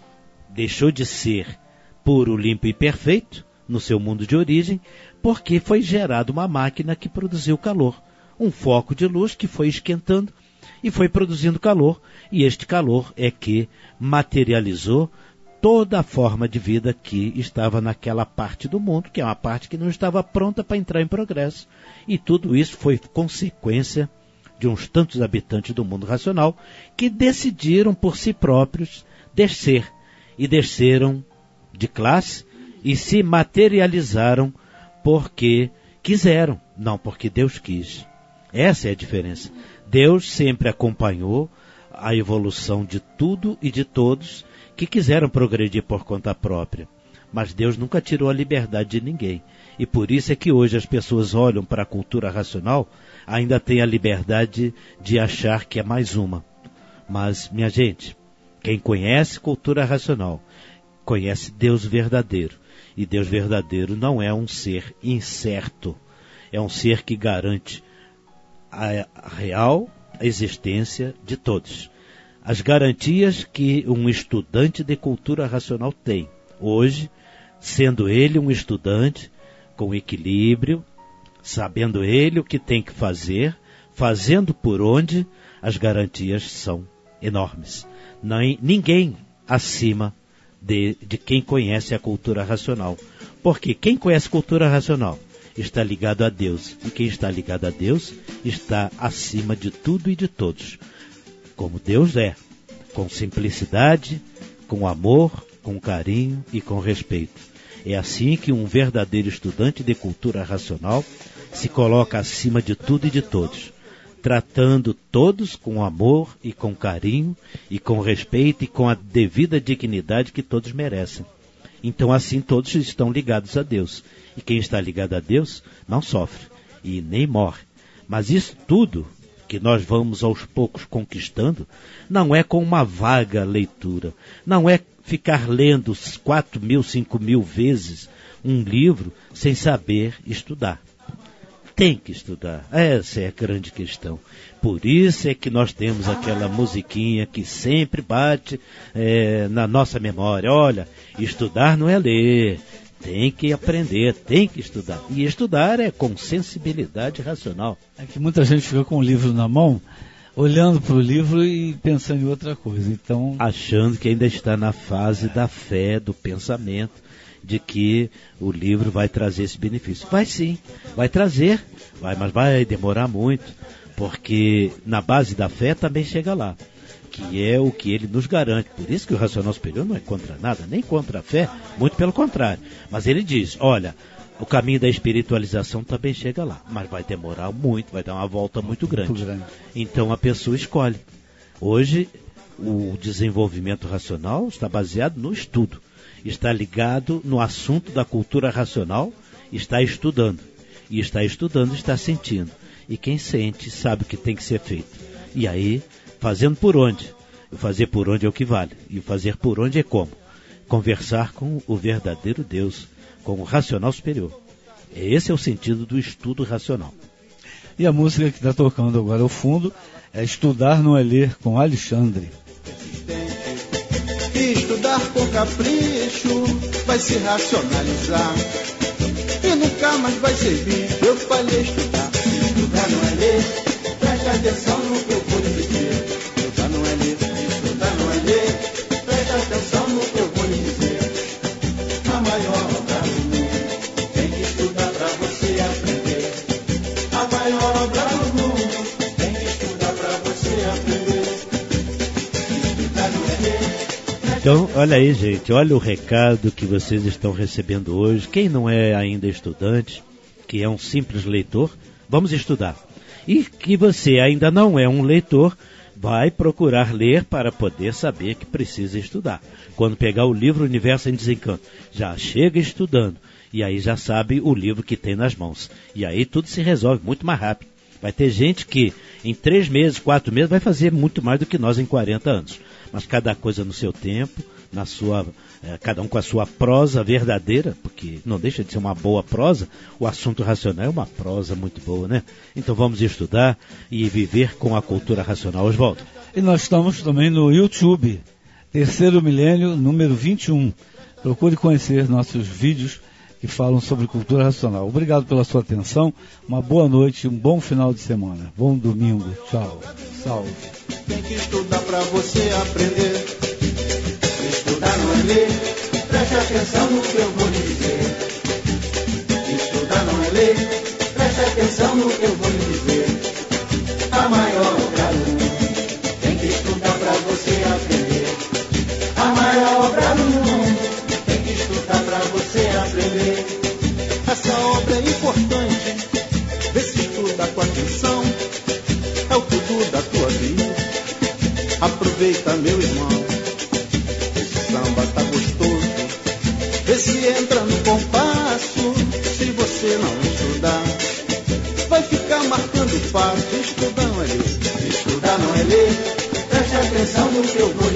deixou de ser puro, limpo e perfeito no seu mundo de origem, porque foi gerada uma máquina que produziu calor. Um foco de luz que foi esquentando e foi produzindo calor. E este calor é que materializou toda a forma de vida que estava naquela parte do mundo, que é uma parte que não estava pronta para entrar em progresso. E tudo isso foi consequência de uns tantos habitantes do mundo racional que decidiram por si próprios descer. E desceram de classe e se materializaram porque quiseram, não porque Deus quis. Essa é a diferença. Deus sempre acompanhou a evolução de tudo e de todos que quiseram progredir por conta própria. Mas Deus nunca tirou a liberdade de ninguém. E por isso é que hoje as pessoas olham para a cultura racional, ainda têm a liberdade de achar que é mais uma. Mas, minha gente, quem conhece cultura racional, conhece Deus verdadeiro. E Deus verdadeiro não é um ser incerto. É um ser que garante a real existência de todos. As garantias que um estudante de cultura racional tem. Hoje, sendo ele um estudante com equilíbrio, sabendo ele o que tem que fazer, fazendo por onde, as garantias são enormes. Ninguém acima de quem conhece a cultura racional. Porque quem conhece cultura racional está ligado a Deus. E quem está ligado a Deus está acima de tudo e de todos. Como Deus é. Com simplicidade, com amor, com carinho e com respeito. É assim que um verdadeiro estudante de cultura racional se coloca acima de tudo e de todos. Tratando todos com amor e com carinho e com respeito e com a devida dignidade que todos merecem. Então assim todos estão ligados a Deus. E quem está ligado a Deus não sofre e nem morre. Mas isso tudo que nós vamos aos poucos conquistando não é com uma vaga leitura. Não é ficar lendo 4.000, 5.000 vezes um livro sem saber estudar. Tem que estudar. Essa é a grande questão. Por isso é que nós temos aquela musiquinha que sempre bate na nossa memória. Olha, estudar não é ler. Tem que aprender, tem que estudar. E estudar é com sensibilidade racional. É que muita gente fica com o livro na mão, olhando para o livro e pensando em outra coisa. Então, achando que ainda está na fase da fé, do pensamento, de que o livro vai trazer esse benefício. Vai sim, vai trazer, mas vai demorar muito, porque na base da fé também chega lá, que é o que ele nos garante. Por isso que o racional superior não é contra nada, nem contra a fé, muito pelo contrário. Mas ele diz, olha, o caminho da espiritualização também chega lá, mas vai demorar muito, vai dar uma volta muito grande. Então a pessoa escolhe. Hoje, o desenvolvimento racional está baseado no estudo. Está ligado no assunto da cultura racional, está estudando. E está estudando, está sentindo. E quem sente sabe o que tem que ser feito. E aí, fazendo por onde? O fazer por onde é o que vale. E o fazer por onde é como? Conversar com o verdadeiro Deus, com o racional superior. Esse é o sentido do estudo racional. E a música que está tocando agora ao fundo é Estudar Não É Ler, com Alexandre. Estudar com capricho vai se racionalizar e nunca mais vai servir. Eu falei estudar. Estudar não é ler, preste atenção no que eu vou lhe dizer. Estudar não é ler, estudar não é ler, preste atenção no que eu vou lhe dizer. A maior obra do mundo tem que estudar pra você aprender. A maior obra do mundo tem que estudar pra você aprender. Estudar não é ler. Então, olha aí, gente, olha o recado que vocês estão recebendo hoje. Quem não é ainda estudante, que é um simples leitor, vamos estudar. E que você ainda não é um leitor, vai procurar ler para poder saber que precisa estudar. Quando pegar o livro Universo em Desencanto, já chega estudando. E aí já sabe o livro que tem nas mãos. E aí tudo se resolve muito mais rápido. Vai ter gente que em 3 meses, 4 meses, vai fazer muito mais do que nós em 40 anos. Mas cada coisa no seu tempo, cada um com a sua prosa verdadeira, porque não deixa de ser uma boa prosa, o assunto racional é uma prosa muito boa, né? Então vamos estudar e viver com a cultura racional. Oswaldo. E nós estamos também no YouTube, Terceiro Milênio, número 21. Procure conhecer nossos vídeos que falam sobre cultura racional. Obrigado pela sua atenção, uma boa noite, um bom final de semana, bom domingo, tchau, salve. Tem que estudar pra você aprender. Estudar não é ler, preste atenção no que eu vou lhe dizer. Estudar não é ler, preste atenção no que eu vou lhe dizer. A maior obra do mundo tem que estudar pra você aprender. A maior obra do mundo tem que estudar pra você aprender. Essa obra é importante, vê se estuda com atenção. É o tudo da tua vida. Aproveita, meu irmão, esse samba tá gostoso. Vê se entra no compasso. Se você não estudar, vai ficar marcando passo. Estudar não é ler, estudar não é ler. Preste atenção no que eu vou